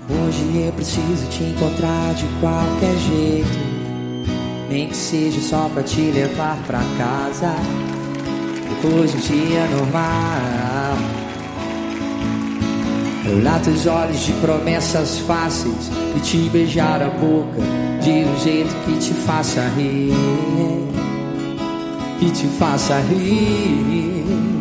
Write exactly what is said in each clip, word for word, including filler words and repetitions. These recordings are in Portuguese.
Hoje eu preciso te encontrar de qualquer jeito, nem que seja só pra te levar pra casa, depois de um dia normal. Olhar teus olhos de promessas fáceis e te beijar a boca de um jeito que te faça rir, que te faça rir.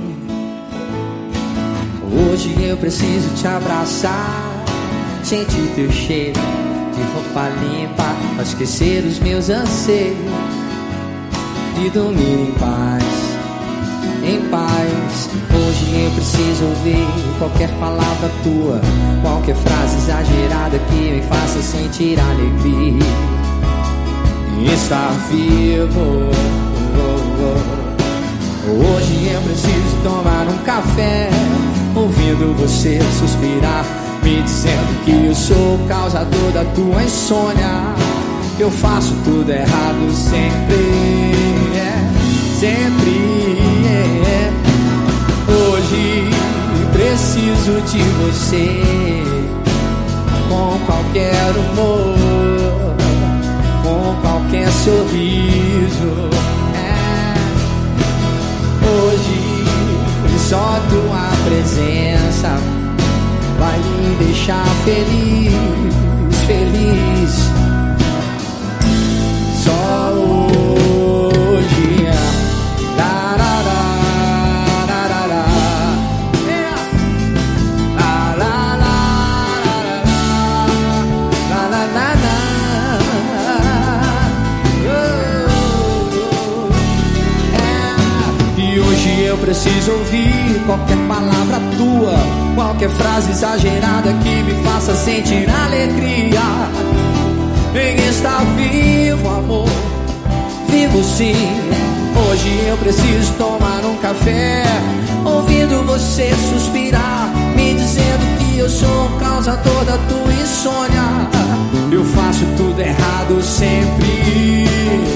Hoje eu preciso te abraçar, sentir teu cheiro de roupa limpa, pra esquecer os meus anseios e dormir em paz, em paz. Hoje eu preciso ouvir qualquer palavra tua, qualquer frase exagerada que me faça sentir alegria e estar vivo. Hoje eu preciso tomar um café, ouvindo você suspirar, me dizendo que eu sou o causador da tua insônia, que eu faço tudo errado sempre, é, sempre, é. Hoje preciso de você, com qualquer humor, com qualquer sorriso, é. Hoje só tua presença vai me deixar feliz, feliz. Só hoje. La, la, la, la, la, la. Yeah. La, la, la, la, la, la, la, la. Oh, yeah. E hoje eu preciso ouvir qualquer palavra tua, qualquer frase exagerada que me faça sentir alegria. Ninguém está vivo, amor, vivo sim. Hoje eu preciso tomar um café, ouvindo você suspirar, me dizendo que eu sou o causador da tua insônia. Eu faço tudo errado sempre,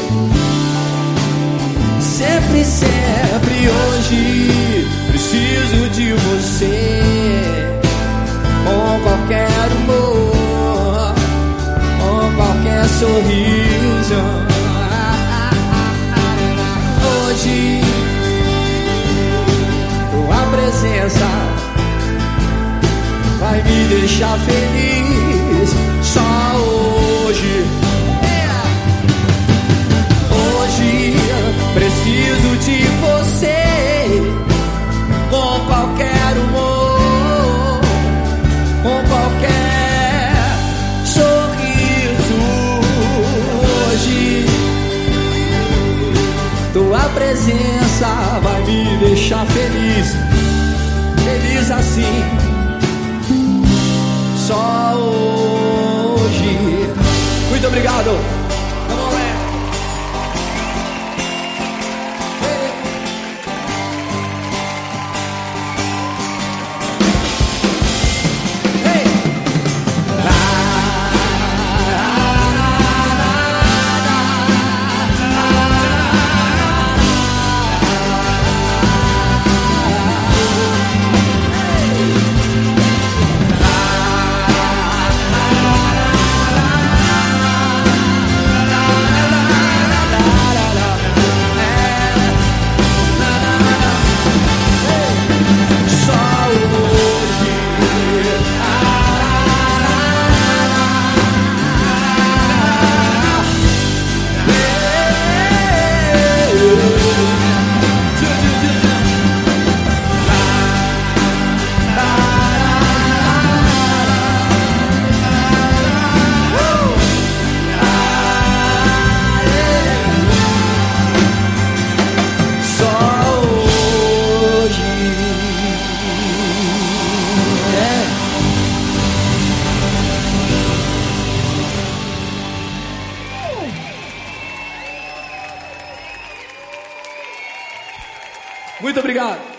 sempre, sempre. Hoje preciso de você, com qualquer humor, com qualquer sorriso. Hoje tua presença vai me deixar feliz. Só hoje, hoje preciso de você, com qualquer humor, com qualquer sorriso. Hoje tua presença vai me deixar feliz, feliz assim. Só hoje. Muito obrigado. Vamos lá. Muito obrigado.